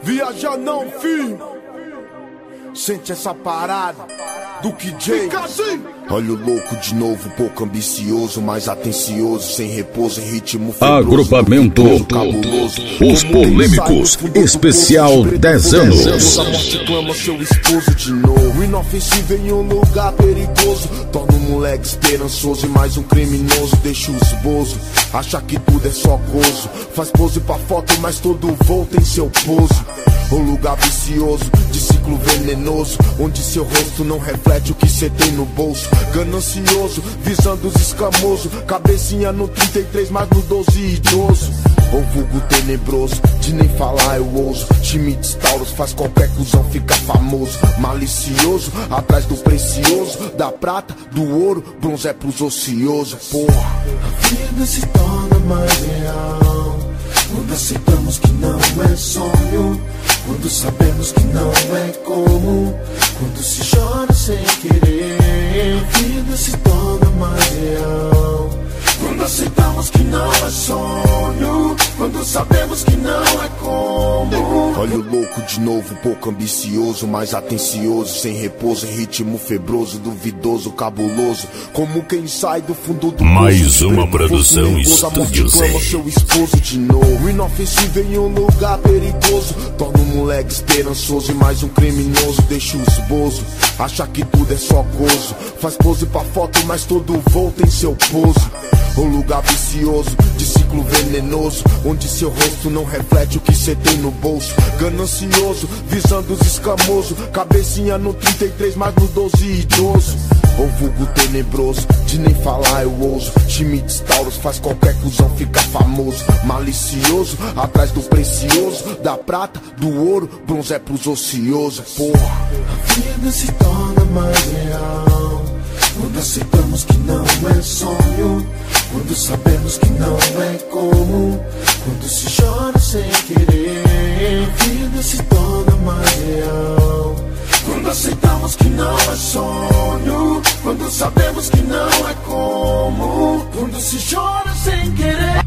Viajar não, filho. Sente essa parada do KJ. Olha o louco de novo, pouco ambicioso, mais atencioso, sem repouso, em ritmo febroso. Agrupamento cabuloso, Os Polêmicos, especial 10 anos. A morte clama seu esposo de novo. Inofensivo em um lugar perigoso, torna um moleque esperançoso e mais um criminoso. Deixa o esboço, acha que tudo é só gozo. Faz pose pra foto, mas todo voo tem seu pouso. Um lugar vicioso, de ciclo venenoso, onde seu rosto não reflete o que cê tem no bolso. Ganancioso, visando os escamosos, cabecinha no 33, mas no 12 idoso. O vulgo tenebroso, de nem falar eu ouso. Schmitz Taurus faz qualquer cuzão ficar famoso. Malicioso, atrás do precioso, da prata, do ouro, bronze é pros ociosos, porra. A vida se torna mais real quando aceitamos que não é sonho, quando sabemos que não é comum, quando se chora sem querer. A vida se torna mais real quando aceitamos que não é sonho, quando sabemos que não é comum. Olha o louco de novo, pouco ambicioso, mais atencioso, sem repouso, em ritmo febroso, duvidoso, cabuloso, como quem sai do fundo do Mais poço. uma produção Estúdio clama Z. seu esposo de novo. Inofensivo em um lugar perigoso, torna um moleque esperançoso e mais um criminoso. Deixa o esboço, acha que tudo é só gozo. Faz pose pra foto, mas todo voo tem seu pouso. Um lugar vicioso, de ciclo venenoso, onde seu rosto não reflete o que cê tem no bolso. Ganancioso, visando os escamosos, cabecinha no 33, mas no 12 idoso. O vulgo tenebroso, de nem falar eu ouso. Schmitz Taurus faz qualquer cuzão ficar famoso. Malicioso, atrás do precioso, da prata, do ouro, bronze é pros ociosos, porra. A vida se torna mais real quando aceitamos que não é sonho, quando sabemos que não é comum, quando se chora sem querer. A vida se torna mais real quando aceitamos que não é sonho, quando sabemos que não é comum, quando se chora sem querer.